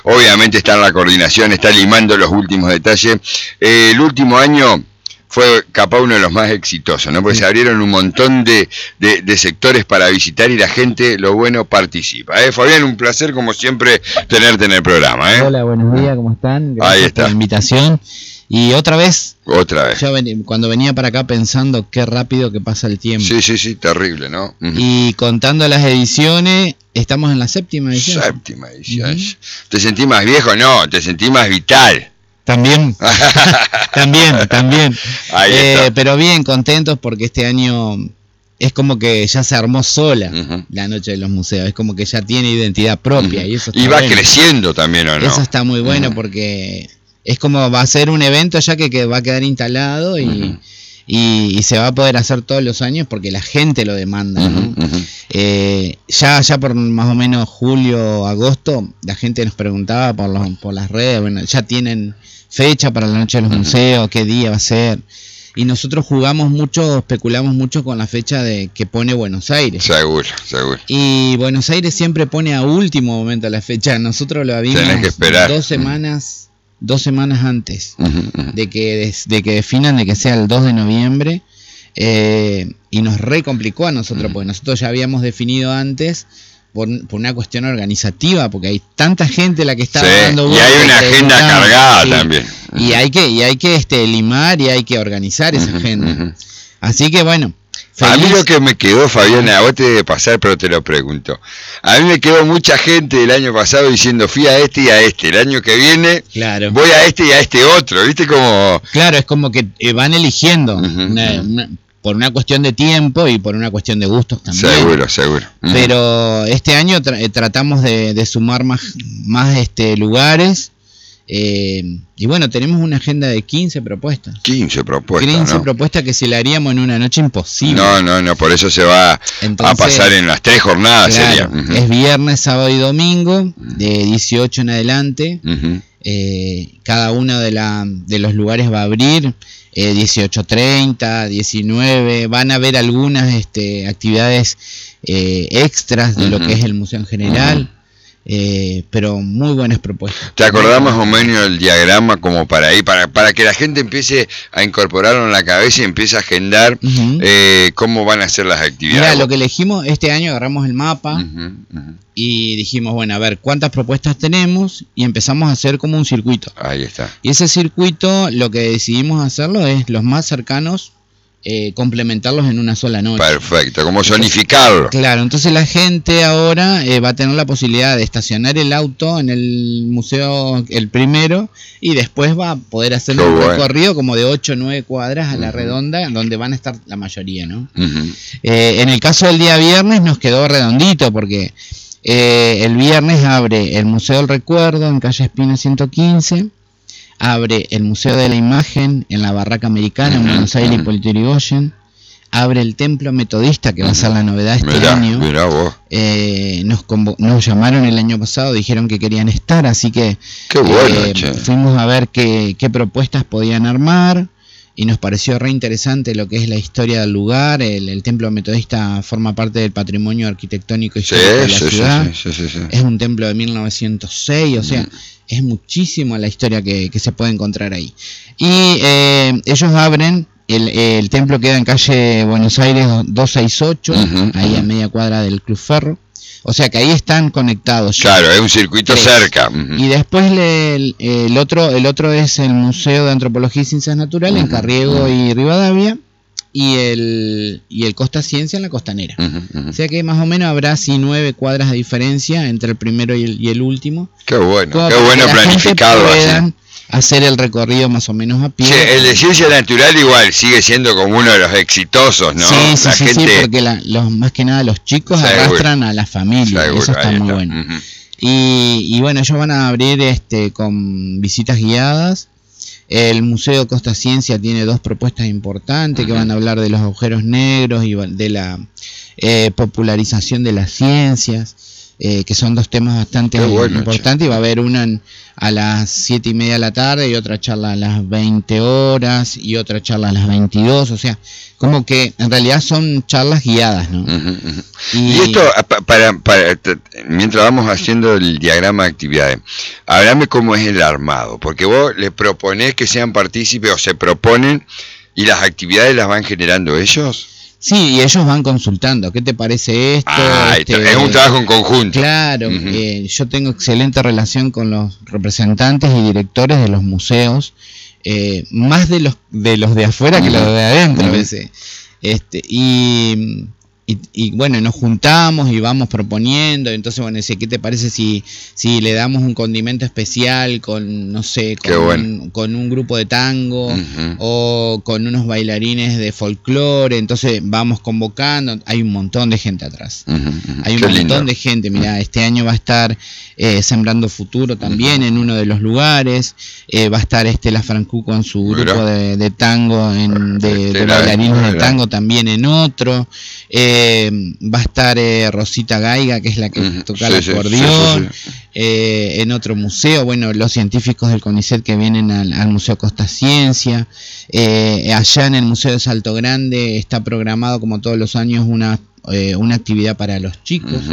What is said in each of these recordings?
Obviamente está en la coordinación, está limando los últimos detalles. El último año fue capaz uno de los más exitosos, ¿no? Porque se abrieron un montón de sectores para visitar y la gente, lo bueno, participa. Fabián, un placer como siempre tenerte en el programa. Hola, buenos días, ¿cómo están? Gracias por la invitación. Y otra vez. Yo cuando venía para acá pensando qué rápido que pasa el tiempo. Sí, terrible, ¿no? Y contando las ediciones, estamos en la 7ª edición. 7ª edición. ¿Te sentís más viejo? No, te sentís más vital. También. Pero bien, contentos porque este año es como que ya se armó sola la Noche de los Museos, es como que ya tiene identidad propia. Y eso está va creciendo también, ¿o no? Eso está muy bueno porque es como va a ser un evento ya que va a quedar instalado y se va a poder hacer todos los años porque la gente lo demanda, ¿no? Ya por más o menos julio, agosto, la gente nos preguntaba por las redes, bueno, ya tienen fecha para la Noche de los Museos, qué día va a ser. Y nosotros especulamos mucho con la fecha que pone Buenos Aires. Seguro. Y Buenos Aires siempre pone a último momento la fecha. Nosotros lo habíamos que esperar 2 semanas antes de que definan de que sea el 2 de noviembre. Y nos recomplicó a nosotros, porque nosotros ya habíamos definido antes por una cuestión organizativa, porque hay tanta gente la que está dando vueltas. Y hay una agenda cargada también. Y hay que limar y hay que organizar esa agenda. Así que bueno. Feliz. A mí lo que me quedó, Fabián, a vos te debe pasar, pero te lo pregunto. A mí me quedó mucha gente del año pasado diciendo fui a este y a este. El año que viene voy a este y a este otro. ¿Viste cómo? Claro, es como que van eligiendo por una cuestión de tiempo y por una cuestión de gustos también. Seguro. Pero este año tratamos de sumar más lugares. Y bueno, tenemos una agenda de 15 propuestas. 15 propuestas que si la haríamos en una noche imposible. No, por eso se va a pasar en las 3 jornadas. Claro, es viernes, sábado y domingo, de 18 en adelante. Cada uno de los lugares va a abrir 18:30, 19. Van a haber algunas actividades extras de lo que es el museo en general. Pero muy buenas propuestas. ¿Te acordás más o menos el diagrama como para ahí, para que la gente empiece a incorporarlo en la cabeza y empiece a agendar cómo van a ser las actividades? Mira, lo que elegimos este año, agarramos el mapa y dijimos, bueno, a ver, ¿cuántas propuestas tenemos? Y empezamos a hacer como un circuito. Ahí está. Y ese circuito, lo que decidimos hacerlo es los más cercanos, complementarlos en una sola noche. Perfecto, como zonificarlo. Claro, entonces la gente ahora va a tener la posibilidad de estacionar el auto en el museo el primero y después va a poder hacer un recorrido como de 8 o 9 cuadras a la redonda, donde van a estar la mayoría, ¿no? En el caso del día viernes nos quedó redondito porque el viernes abre el Museo del Recuerdo en calle Espina 115. Abre el Museo de la Imagen en la Barraca Americana en Buenos Aires, Hipólito Yrigoyen. Abre el Templo Metodista, que va a ser la novedad este año. Mirá vos. Nos llamaron el año pasado, dijeron que querían estar, así que fuimos a ver qué propuestas podían armar. Y nos pareció re interesante lo que es la historia del lugar. El Templo Metodista forma parte del patrimonio arquitectónico histórico de la ciudad. Es un templo de 1906, o sea, es muchísimo la historia que se puede encontrar ahí. Y ellos abren, el templo queda en calle Buenos Aires 268, ahí a media cuadra del Club Ferro. O sea que ahí están conectados. Claro, es un circuito cerca. Y después el otro es el Museo de Antropología y Ciencias Naturales en Carriego y Rivadavia. Y el Costa Ciencia en la Costanera. O sea que más o menos habrá así 9 cuadras de diferencia entre el primero y el último. Qué bueno planificarlo así. Hacer el recorrido más o menos a pie. Sí, el de Ciencia Natural igual sigue siendo como uno de los exitosos, ¿no? Sí, porque más que nada los chicos arrastran a la familia. Eso está muy bueno. Y bueno, ellos van a abrir con visitas guiadas. El Museo Costa Ciencia tiene 2 propuestas importantes que van a hablar de los agujeros negros y de la popularización de las ciencias. que son dos temas bastante importantes, y va a haber una a las 7:30 de la tarde y otra charla a las 20 horas y otra charla a las 22, o sea, como que en realidad son charlas guiadas, ¿no? Y esto, mientras vamos haciendo el diagrama de actividades, háblame cómo es el armado, porque vos le proponés que sean partícipes o se proponen y las actividades las van generando ellos. Sí, y ellos van consultando, ¿qué te parece esto? Es un trabajo en conjunto. Claro, yo tengo excelente relación con los representantes y directores de los museos, más de los de afuera que los de adentro a veces. Y bueno, nos juntamos y vamos proponiendo. Entonces, bueno, dice, ¿qué te parece si le damos un condimento especial con, no sé, con un grupo de tango o con unos bailarines de folclore? Entonces vamos convocando. Hay un montón de gente atrás. Hay un montón de gente. Mirá, este año va a estar Sembrando Futuro también en uno de los lugares. Va a estar La Francú con su grupo de tango, de bailarines de tango también en otro. Va a estar Rosita Gaiga, que es la que toca el acordeón, en otro museo. Bueno, los científicos del CONICET que vienen al Museo Costa Ciencia. Allá en el Museo de Salto Grande está programado, como todos los años, una actividad para los chicos,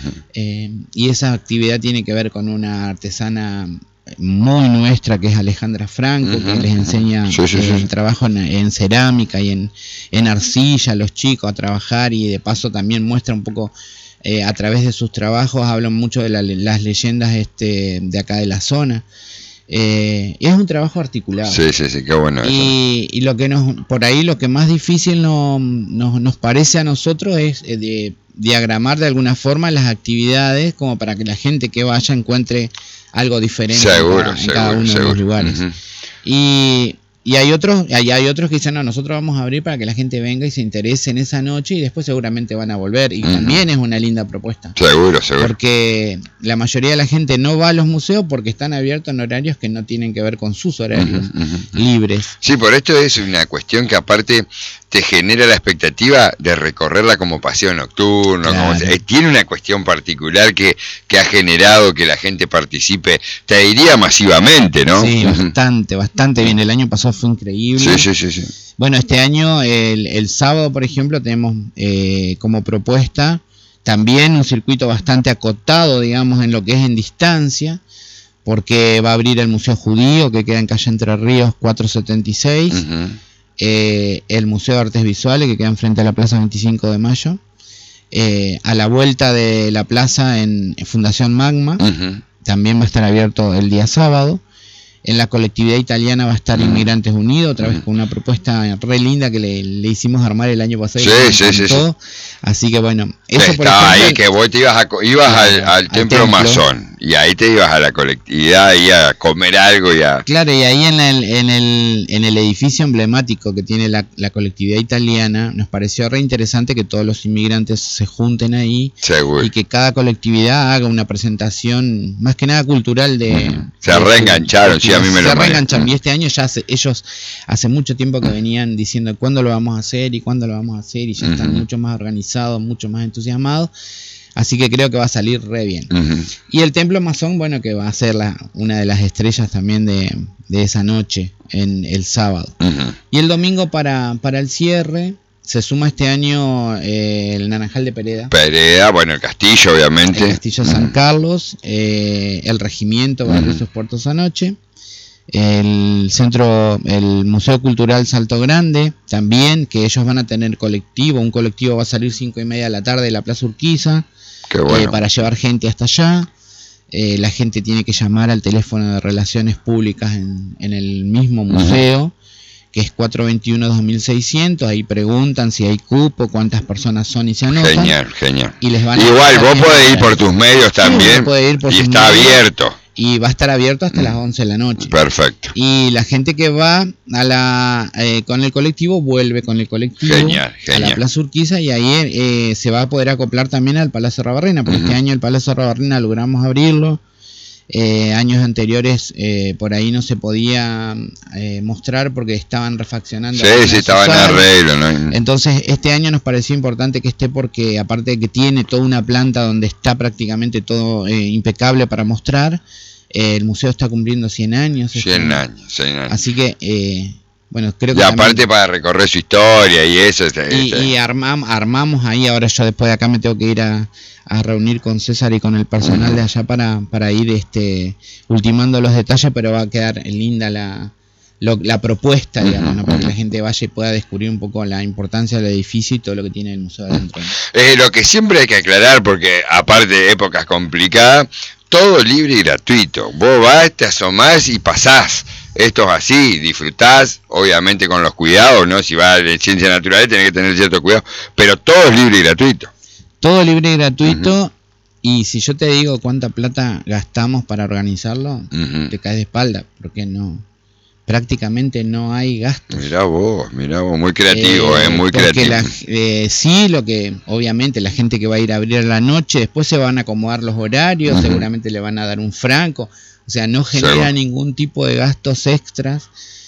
y esa actividad tiene que ver con una artesana muy nuestra, que es Alejandra Franco, que les enseña el trabajo en cerámica y en arcilla a los chicos a trabajar, y de paso también muestra un poco, a través de sus trabajos hablan mucho de las leyendas de acá de la zona. Es un trabajo articulado. Sí, qué bueno. Y lo que por ahí lo que más difícil nos parece a nosotros es diagramar de alguna forma las actividades, como para que la gente que vaya encuentre algo diferente en cada uno de los lugares. Y hay otros que dicen, no, nosotros vamos a abrir para que la gente venga y se interese en esa noche, y después seguramente van a volver, y también es una linda propuesta. Seguro. Porque la mayoría de la gente no va a los museos porque están abiertos en horarios que no tienen que ver con sus horarios libres. Sí, por esto es una cuestión que aparte te genera la expectativa de recorrerla como paseo nocturno, claro. Tiene una cuestión particular que ha generado que la gente participe, te diría masivamente, ¿no? Sí, bastante bien. El año pasado fue increíble. Sí. Bueno, este año, el sábado, por ejemplo, tenemos como propuesta también un circuito bastante acotado, digamos, en lo que es en distancia, porque va a abrir el Museo Judío, que queda en calle Entre Ríos 476, el Museo de Artes Visuales, que queda enfrente a la Plaza 25 de Mayo, a la vuelta de la plaza en Fundación Magma, también va a estar abierto el día sábado. En la colectividad italiana va a estar Inmigrantes Unidos, otra vez con una propuesta re linda que le hicimos armar el año pasado. Sí. Así que bueno, eso por ejemplo, ahí que vos te ibas al templo masón, y ahí te ibas a la colectividad y a comer algo Claro, y ahí en el edificio emblemático que tiene la colectividad italiana, nos pareció re interesante que todos los inmigrantes se junten ahí. Seguro. Y que cada colectividad haga una presentación, más que nada cultural se reengancharon. Sí, a mí me lo reenganchan. Y este año ellos hace mucho tiempo que venían diciendo cuándo lo vamos a hacer y ya están mucho más organizados, mucho más entusiasmados, así que creo que va a salir re bien. Y el templo masón, bueno, que va a ser una de las estrellas también de esa noche, en el sábado. Y el domingo para el cierre se suma este año el Naranjal de Pereda, bueno, el castillo, obviamente, el castillo San Carlos, el regimiento va a abrir sus puertos anoche. El Museo Cultural Salto Grande también, que ellos van a tener un colectivo va a salir 5:30 de la tarde de la Plaza Urquiza, para llevar gente hasta allá. La gente tiene que llamar al teléfono de Relaciones Públicas en el mismo museo, que es 421-2600, ahí preguntan si hay cupo, cuántas personas son y se anotan. Genial. Y les van igual, vos podés ir por tus medios también, y está abierto. Y va a estar abierto hasta las 11 de la noche. Perfecto. Y la gente que va con el colectivo vuelve con el colectivo a la Plaza Urquiza, y ahí se va a poder acoplar también al Palacio Rabarrena, porque este año el Palacio Rabarrena logramos abrirlo años anteriores por ahí no se podía mostrar porque estaban refaccionando. Sí, estaban en arreglo, ¿no? Entonces este año nos pareció importante que esté porque aparte de que tiene toda una planta donde está prácticamente todo impecable para mostrar, el museo está cumpliendo 100 años. 100 años. Así que... bueno, creo que y aparte para recorrer su historia y eso. Y armamos ahí, ahora yo después de acá me tengo que ir a reunir con César y con el personal de allá para ir ultimando los detalles, pero va a quedar linda la propuesta, digamos, ¿no? Para que la gente vaya y pueda descubrir un poco la importancia del edificio y todo lo que tiene el museo adentro, ¿no? Lo que siempre hay que aclarar, porque aparte de épocas complicadas, todo libre y gratuito. Vos vas, te asomás y pasás. Esto es así, disfrutás, obviamente con los cuidados, ¿no? Si vas de ciencias naturales tenés que tener cierto cuidado, pero todo es libre y gratuito. Todo libre y gratuito, y si yo te digo cuánta plata gastamos para organizarlo, te caes de espalda, porque prácticamente no hay gastos. Mirá vos, muy creativo, muy creativo. Sí, lo que obviamente la gente que va a ir a abrir a la noche, después se van a acomodar los horarios, seguramente le van a dar un franco. O sea, no genera ningún tipo de gastos extras.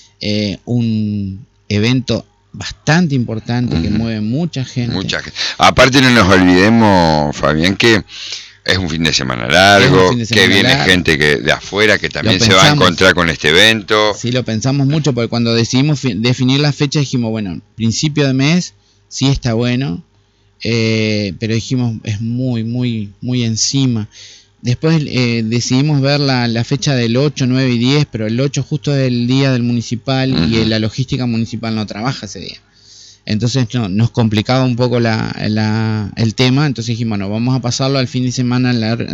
Un evento bastante importante que mueve mucha gente. Aparte no nos olvidemos, Fabián, que es un fin de semana largo, que viene gente de afuera que también se va a encontrar con este evento. Sí, lo pensamos mucho, porque cuando decidimos definir la fecha dijimos, bueno, principio de mes sí está bueno, pero dijimos es muy, muy, muy encima. Después decidimos ver la fecha del 8, 9 y 10, pero el 8 justo es el día del municipal y la logística municipal no trabaja ese día. Entonces nos complicaba un poco el tema, entonces dijimos, bueno, vamos a pasarlo al fin de semana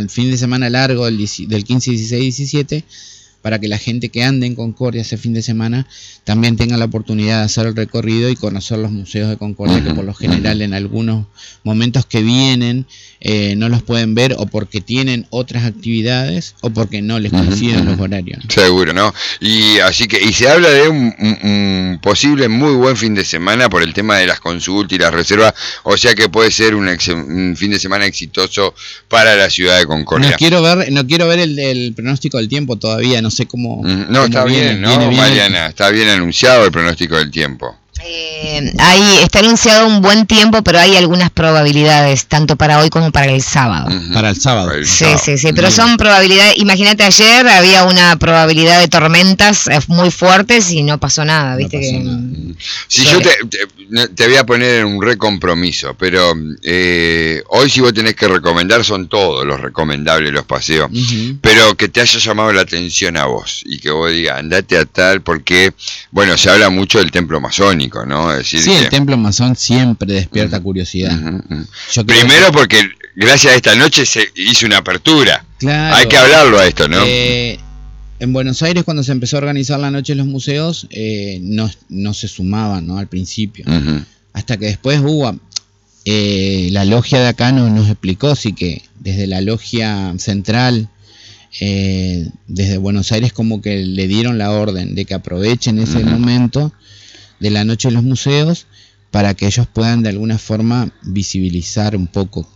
largo del 15, 16 y 17, para que la gente que ande en Concordia ese fin de semana también tenga la oportunidad de hacer el recorrido y conocer los museos de Concordia, que por lo general en algunos momentos que vienen no los pueden ver, o porque tienen otras actividades o porque no les coinciden los horarios, ¿no? Seguro, ¿no? Y así que se habla de un posible muy buen fin de semana por el tema de las consultas y las reservas, o sea que puede ser un fin de semana exitoso para la ciudad de Concordia. No quiero ver el pronóstico del tiempo todavía, no sé cómo. No, está bien, ¿no, Mariana? Está bien anunciado el pronóstico del tiempo. Ahí está anunciado un buen tiempo, pero hay algunas probabilidades, tanto para hoy como para el sábado. Para el sábado. Sí, pero son probabilidades. Imagínate, ayer había una probabilidad de tormentas muy fuertes y no pasó nada, ¿viste? Si yo te voy a poner en un recompromiso, pero hoy si vos tenés que recomendar, son todos los recomendables los paseos, pero que te haya llamado la atención a vos y que vos digas, andate a tal, porque, bueno, se habla mucho del templo masónico, ¿no? Es decir, el templo masón siempre despierta curiosidad. Primero porque gracias a esta noche se hizo una apertura. Claro, hay que hablarlo a esto, ¿no? En Buenos Aires, cuando se empezó a organizar la noche en los museos, no se sumaban, ¿no? Al principio. Hasta que después hubo... la logia de acá nos explicó, sí, que desde la logia central, desde Buenos Aires, como que le dieron la orden de que aprovechen ese momento de la noche en los museos para que ellos puedan de alguna forma visibilizar un poco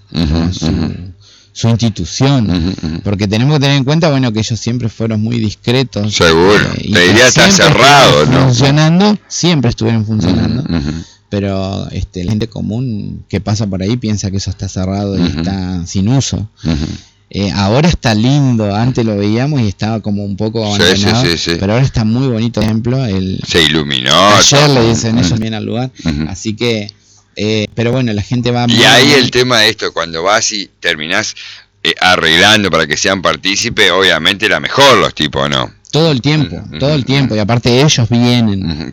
su institución, porque tenemos que tener en cuenta, bueno, que ellos siempre fueron muy discretos. Seguro, te diría está cerrado, ¿no? Siempre estuvieron funcionando, pero la gente común que pasa por ahí piensa que eso está cerrado y está sin uso. Ahora está lindo, antes lo veíamos y estaba como un poco abandonado, pero ahora está muy bonito el templo. Se iluminó. Ayer le dicen ellos bien al lugar, así que, pero bueno, la gente va... Y ahí el tema de esto, cuando vas y terminás arreglando para que sean partícipes, obviamente la mejor los tipos, ¿no? Todo el tiempo, y aparte ellos vienen,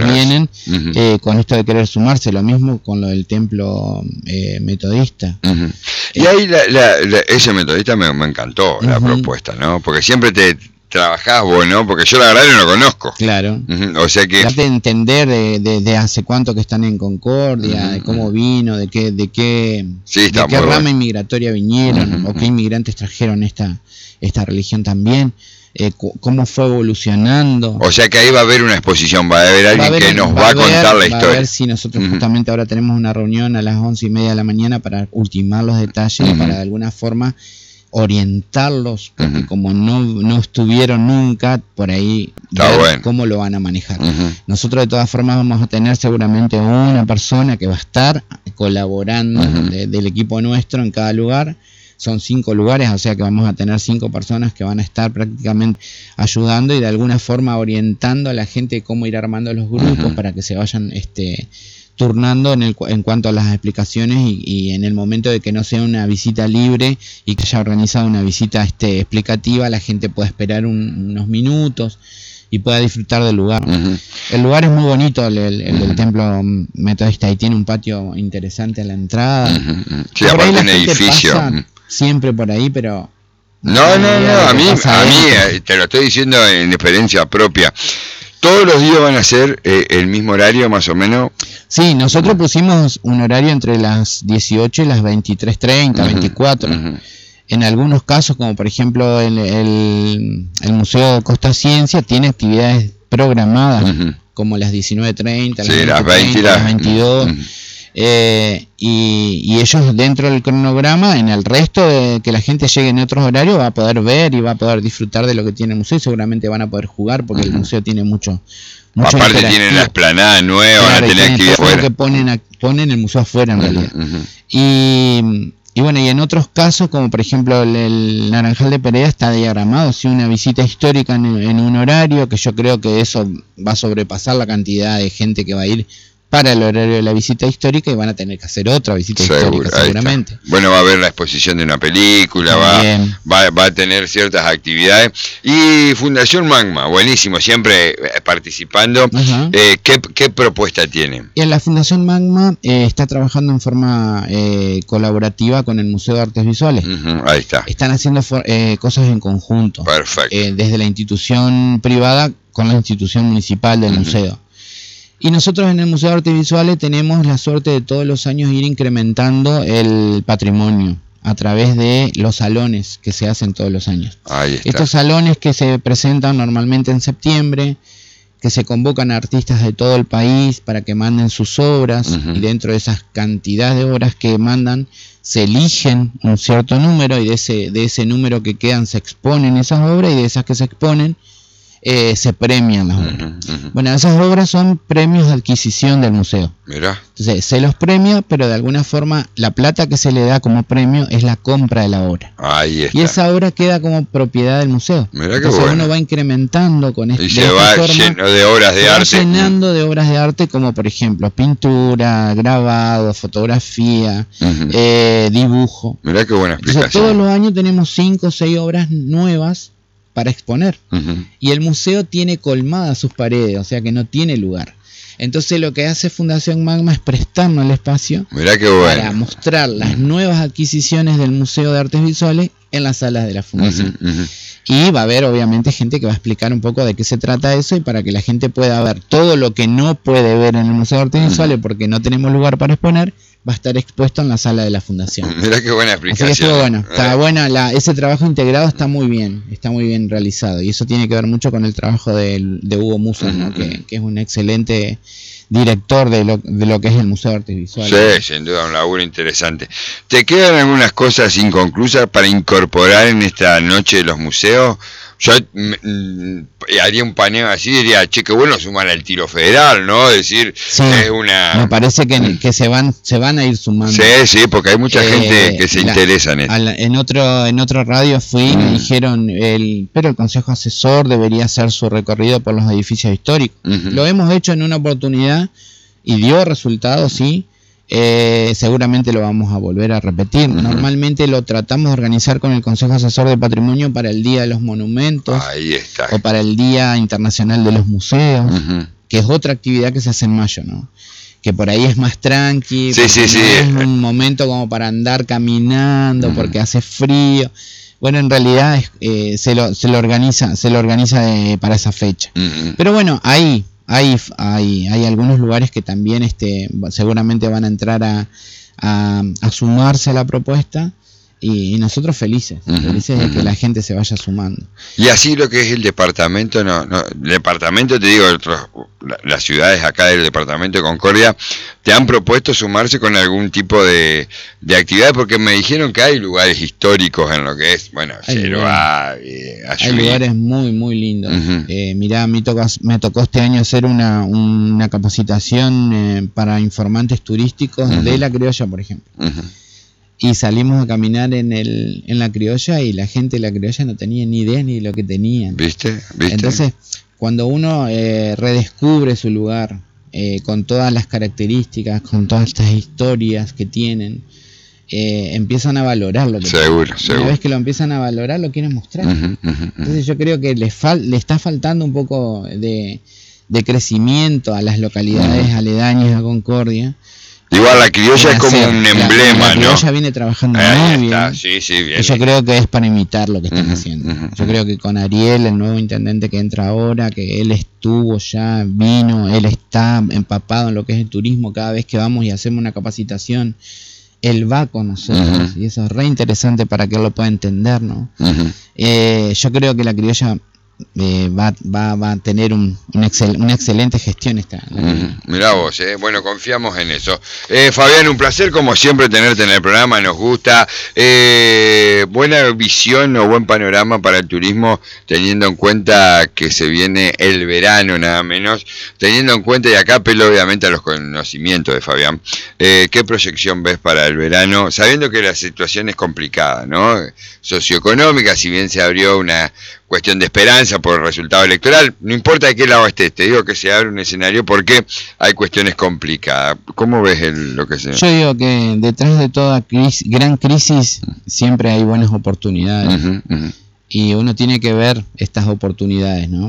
con esto de querer sumarse, lo mismo con lo del templo metodista. Y ahí ese metodista me encantó la propuesta, ¿no? Porque siempre te trabajás vos, ¿no? Porque yo la verdad no lo conozco. Claro. O sea que... Trate de entender de hace cuánto que están en Concordia, de cómo vino, de qué rama inmigratoria vinieron, o qué inmigrantes trajeron esta religión también. Cómo fue evolucionando. O sea que ahí va a haber una exposición, va a haber alguien que nos va a contar la historia. A ver si nosotros justamente ahora tenemos una reunión a las 11:30 de la mañana para ultimar los detalles, para de alguna forma orientarlos, porque como no estuvieron nunca, por ahí ver cómo lo van a manejar. Nosotros de todas formas vamos a tener seguramente una persona que va a estar colaborando del equipo nuestro en cada lugar. Son 5 lugares, o sea que vamos a tener 5 personas que van a estar prácticamente ayudando y de alguna forma orientando a la gente cómo ir armando los grupos para que se vayan turnando en cuanto a las explicaciones y en el momento de que no sea una visita libre y que haya organizado una visita explicativa, la gente pueda esperar unos minutos y pueda disfrutar del lugar. El lugar es muy bonito, el templo metodista, y tiene un patio interesante a la entrada. Sí, aparte un edificio. Siempre por ahí, pero... No, a mí te lo estoy diciendo en experiencia propia. ¿Todos los días van a ser el mismo horario más o menos? Sí, nosotros pusimos un horario entre las 18 y las 23:30, 24. En algunos casos, como por ejemplo el Museo Costa Ciencia, tiene actividades programadas, como las 19:30, las 20 y las 22. Y ellos dentro del cronograma, en el resto de que la gente llegue en otros horarios, va a poder ver y va a poder disfrutar de lo que tiene el museo, y seguramente van a poder jugar porque el museo tiene mucho aparte tienen la explanada nueva, van a tener actividad afuera, que ponen el museo afuera en realidad. Y bueno, y en otros casos, como por ejemplo el Naranjal de Pereira, está diagramado, ¿sí? Una visita histórica en un horario, que yo creo que eso va a sobrepasar la cantidad de gente que va a ir para el horario de la visita histórica, y van a tener que hacer otra visita histórica seguramente. Bueno, va a haber la exposición de una película, va a tener ciertas actividades. Y Fundación Magma, buenísimo, siempre participando. ¿Qué propuesta tiene? Y en la Fundación Magma está trabajando en forma colaborativa con el Museo de Artes Visuales. Ahí está. Están haciendo cosas en conjunto. Perfecto. Desde la institución privada con la institución municipal del museo. Y nosotros en el Museo de Artes Visuales tenemos la suerte de todos los años ir incrementando el patrimonio a través de los salones que se hacen todos los años. Ahí está. Estos salones que se presentan normalmente en septiembre, que se convocan a artistas de todo el país para que manden sus obras, y dentro de esas cantidades de obras que mandan se eligen un cierto número, y de ese número que quedan se exponen esas obras, y de esas que se exponen se premian las obras. Bueno, esas obras son premios de adquisición del museo. Mirá. Entonces se los premia, pero de alguna forma la plata que se le da como premio es la compra de la obra. Ahí está. Y esa obra queda como propiedad del museo. Mirá que bueno. Uno va incrementando con esto. Y se va lleno de obras de arte. Llenando de obras de arte, como por ejemplo pintura, grabado, fotografía, dibujo. Mirá qué buena explicación. Entonces, todos los años tenemos 5 o 6 obras nuevas para exponer, y el museo tiene colmadas sus paredes, o sea que no tiene lugar. Entonces lo que hace Fundación Magma es prestarnos el espacio para mostrar las nuevas adquisiciones del Museo de Artes Visuales en las salas de la Fundación. Y va a haber obviamente gente que va a explicar un poco de qué se trata eso, y para que la gente pueda ver todo lo que no puede ver en el Museo de Artes Visuales porque no tenemos lugar para exponer, va a estar expuesto en la sala de la Fundación. Mirá qué buena explicación. Así que estuvo bueno, está buena, ese trabajo integrado está muy bien realizado, y eso tiene que ver mucho con el trabajo de Hugo Musa, ¿no? que es un excelente director de lo que es el Museo de Artes Visuales. Sí, sin duda un laburo interesante. ¿Te quedan algunas cosas inconclusas para incorporar en esta noche de los museos? Yo haría un paneo así, diría, che, qué bueno sumar al tiro federal, ¿no? Decir, sí, es una... Me parece que se van a ir sumando. Sí, porque hay mucha gente que se interesa en esto. En otro radio fui, me dijeron, pero el Consejo Asesor debería hacer su recorrido por los edificios históricos. Lo hemos hecho en una oportunidad y dio resultados, sí. Seguramente lo vamos a volver a repetir. Normalmente lo tratamos de organizar con el Consejo Asesor de Patrimonio para el Día de los Monumentos. Ahí está. O para el Día Internacional de los Museos, que es otra actividad que se hace en mayo, ¿no? Que por ahí es más tranqui, sí. Es un momento como para andar caminando, porque hace frío. Bueno, en realidad se lo organiza para esa fecha. Pero bueno, hay algunos lugares que también seguramente van a entrar a sumarse a la propuesta, y nosotros felices de que la gente se vaya sumando. Y así lo que es el departamento, el departamento, te digo, las ciudades acá del departamento de Concordia, ¿te han propuesto sumarse con algún tipo de actividad? Porque me dijeron que hay lugares históricos en lo que es, bueno, Yeroa, hay lugares muy, muy lindos. Mirá, me tocó este año hacer una capacitación para informantes turísticos de La Criolla, por ejemplo. Y salimos a caminar en la Criolla y la gente de La Criolla no tenía ni idea ni de lo que tenían. ¿Viste? Entonces, cuando uno redescubre su lugar con todas las características, con todas estas historias que tienen, empiezan a valorarlo. Seguro. Una vez que lo empiezan a valorar, lo quieren mostrar. Entonces yo creo que le está faltando un poco de crecimiento a las localidades aledañas a Concordia. Igual La Criolla es como un emblema, La Criolla viene trabajando muy bien. Sí, bien. Y yo creo que es para imitar lo que están haciendo. Yo creo que con Ariel, el nuevo intendente que entra ahora, que él estuvo ya, vino, él está empapado en lo que es el turismo. Cada vez que vamos y hacemos una capacitación, él va con nosotros. Y eso es re interesante para que él lo pueda entender, ¿no? Yo creo que La Criolla va a tener una excelente gestión Mirá vos, bueno, confiamos en eso. Fabián, un placer como siempre tenerte en el programa, nos gusta. Buena visión o buen panorama para el turismo, teniendo en cuenta que se viene el verano nada menos, teniendo en cuenta, y acá apelo obviamente a los conocimientos de Fabián, ¿qué proyección ves para el verano? Sabiendo que la situación es complicada, ¿no? Socioeconómica, si bien se abrió una cuestión de esperanza por el resultado electoral, no importa de qué lado estés, te digo que se abre un escenario porque hay cuestiones complicadas. ¿Cómo ves lo que sea? Yo digo que detrás de toda gran crisis siempre hay buenas oportunidades, y uno tiene que ver estas oportunidades, ¿no?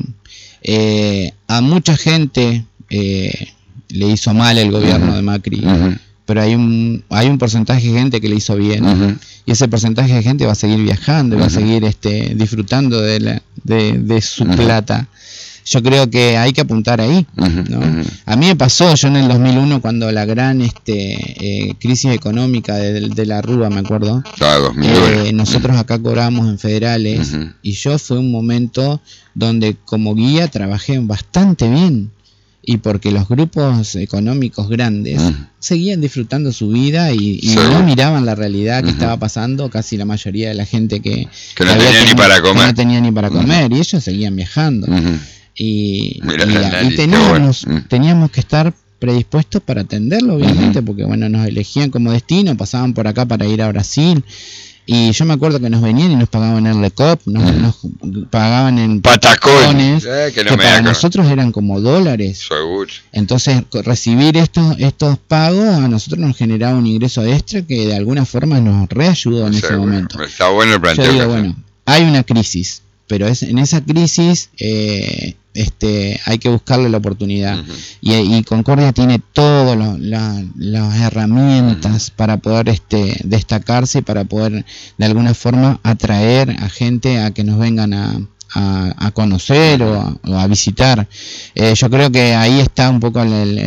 A mucha gente le hizo mal el gobierno de Macri, pero hay un porcentaje de gente que le hizo bien, y ese porcentaje de gente va a seguir viajando, va a seguir disfrutando de su plata. Yo creo que hay que apuntar ahí, ¿no? A mí me pasó, yo en el 2001, cuando la gran crisis económica de la Rúa, me acuerdo, nosotros acá cobrábamos en federales, y yo fue un momento donde como guía trabajé bastante bien, y porque los grupos económicos grandes seguían disfrutando su vida y no miraban la realidad que estaba pasando casi la mayoría de la gente que no tenía ni para comer. Que no tenía ni para comer, y ellos seguían viajando. Y teníamos que estar predispuestos para atenderlo, obviamente, porque bueno, nos elegían como destino, pasaban por acá para ir a Brasil. Y yo me acuerdo que nos venían y nos pagaban en Lecop, nos pagaban en patacones, que para nosotros eran como dólares. Entonces, recibir estos pagos a nosotros nos generaba un ingreso extra que de alguna forma nos reayudó en ese momento. Está bueno el planteo. Yo digo, bueno, hay una crisis, pero en esa crisis hay que buscarle la oportunidad. Y Concordia tiene todas las herramientas para poder destacarse, para poder de alguna forma atraer a gente a que nos vengan a conocer o a visitar. Yo creo que ahí está un poco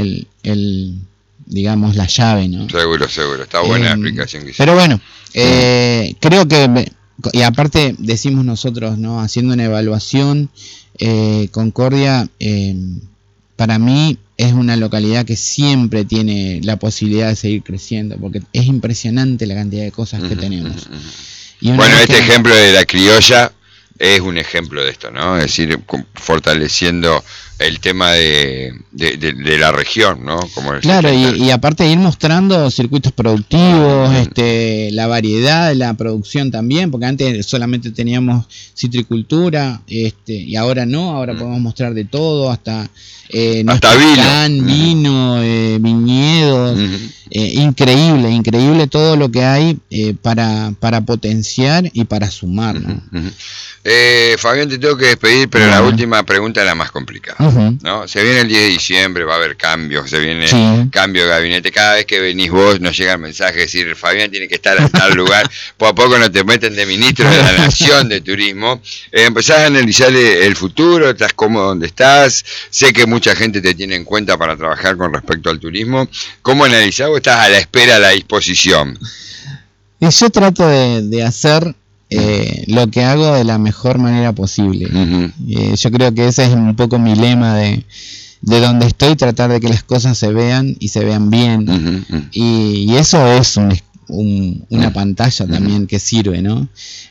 digamos, la llave, ¿no? Seguro, está buena la explicación que hiciste. Pero bueno, creo que, y aparte decimos nosotros, ¿no? Haciendo una evaluación, Concordia para mí es una localidad que siempre tiene la posibilidad de seguir creciendo, porque es impresionante la cantidad de cosas que tenemos. Y bueno, ejemplo de La Criolla es un ejemplo de esto, ¿no? Es decir, fortaleciendo el tema de la región, ¿no? Claro, y aparte ir mostrando circuitos productivos, la variedad de la producción también, porque antes solamente teníamos citricultura, y ahora no, ahora podemos mostrar de todo, hasta vino, viñedos. Increíble todo lo que hay para potenciar y para sumar, ¿no? Fabián, te tengo que despedir, pero la última pregunta es la más complicada, ¿no? Se viene el 10 de diciembre, va a haber cambios, se viene cambio de gabinete. Cada vez que venís vos nos llega el mensaje de decir, Fabián tiene que estar en tal lugar. Poco a poco no te meten de ministro de la Nación de Turismo. Empezás a analizar el futuro, estás cómodo donde estás. Sé que mucha gente te tiene en cuenta para trabajar con respecto al turismo. ¿Cómo analizás o estás a la espera, a la disposición? Y yo trato de hacer lo que hago de la mejor manera posible. Yo creo que ese es un poco mi lema de donde estoy, tratar de que las cosas se vean y se vean bien. Y eso es una pantalla también que sirve, ¿no?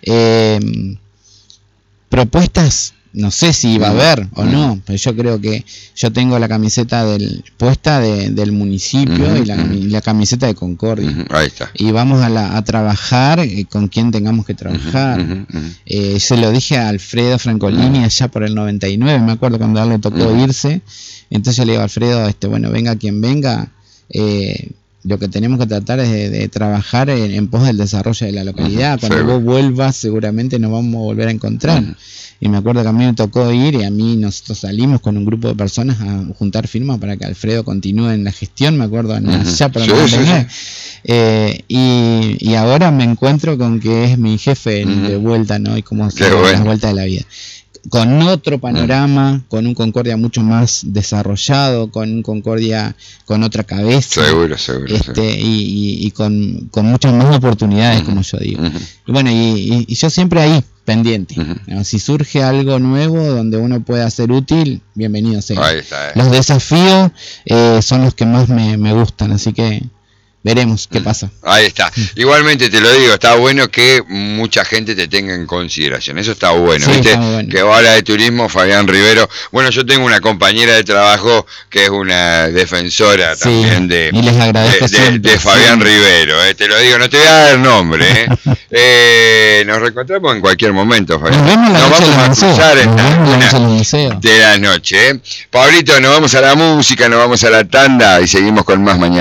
Propuestas, no sé si va a haber o no, pero yo creo que yo tengo la camiseta puesta del municipio y la camiseta de Concordia. Ahí está. Y vamos a trabajar con quien tengamos que trabajar. Se lo dije a Alfredo Francolini allá por el 99, me acuerdo cuando a él le tocó irse. Entonces yo le digo a Alfredo, bueno, venga quien venga, lo que tenemos que tratar es de trabajar en pos del desarrollo de la localidad. Cuando vos vuelvas seguramente nos vamos a volver a encontrar. Y me acuerdo que a mí me tocó ir, y a mí nosotros salimos con un grupo de personas a juntar firmas para que Alfredo continúe en la gestión, me acuerdo, allá por el 99. Y ahora me encuentro con que es mi jefe de vuelta, ¿no? Y cómo se da las vueltas de la vida. Con otro panorama, con un Concordia mucho más desarrollado, con un Concordia con otra cabeza. Seguro. Y con muchas más oportunidades, como yo digo. Y bueno, y yo siempre ahí, pendiente. ¿No? Si surge algo nuevo donde uno pueda ser útil, bienvenido sea. Ahí está, Los desafíos son los que más me gustan, así que veremos qué pasa. Ahí está. Igualmente te lo digo, está bueno que mucha gente te tenga en consideración. Eso está bueno, ¿viste? Está bueno. Que habla de turismo, Fabián Rivero. Bueno, yo tengo una compañera de trabajo que es una defensora también de Fabián Rivero. Te lo digo, no te voy a dar nombre. Nos reencontramos en cualquier momento, Fabián. Nos vamos a cruzar en de la noche. Pablito, nos vamos a la música, nos vamos a la tanda y seguimos con más mañana.